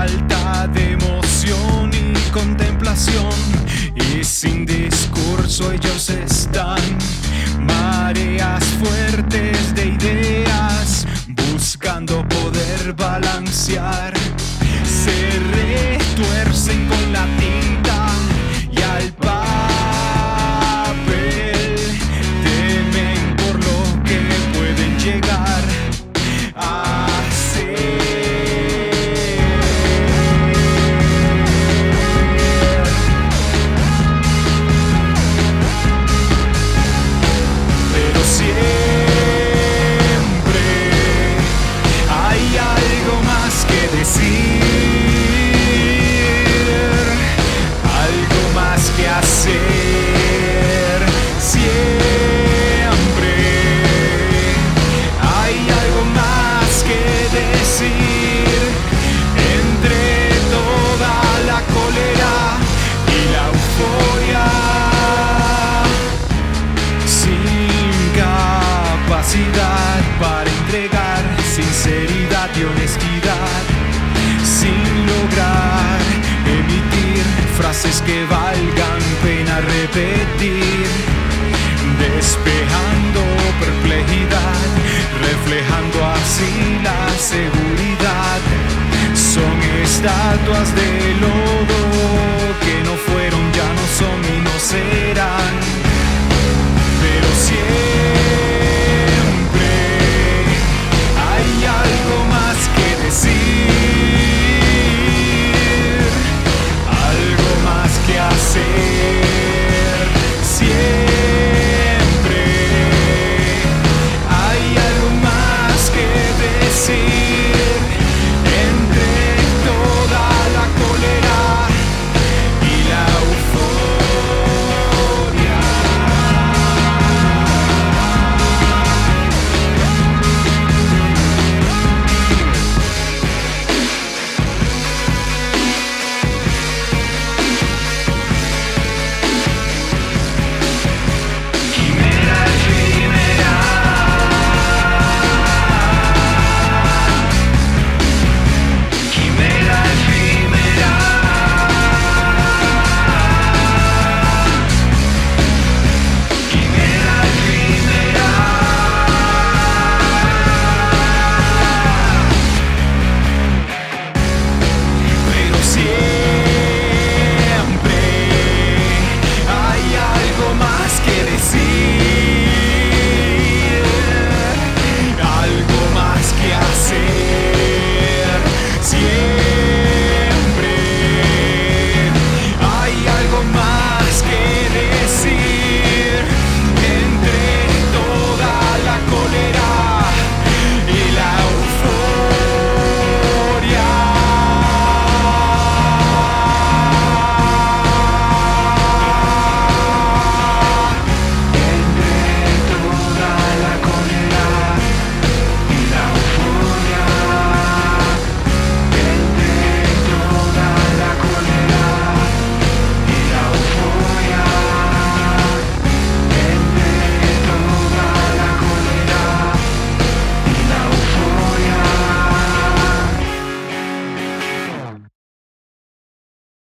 falta de emoción y contemplación, y sin discurso ellos están. Mareas fuertes de ideas, buscando poder balancear. Se retuercen con la tinta y al papel. Temen por lo que pueden llegar a ser. Pero siempre hay algo más que decir, algo más que hacer. Siempre hay algo más que decir. Entre toda la cólera y la euforia, sin capacidad para entregar sinceridad y honestidad, sin lograr emitir frases que valgan pena repetir, despejando perplejidad, reflejando así la seguridad. Son estatuas de lo